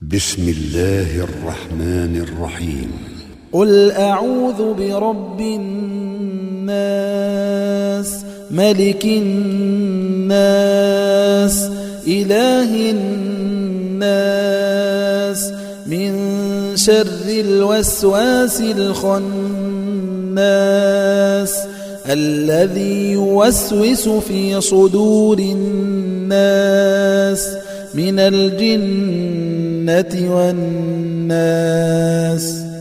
بسم الله الرحمن الرحيم. قل أعوذ برب الناس ملك الناس إله الناس من شر الوسواس الخناس الذي يوسوس في صدور الناس من الجنة والناس.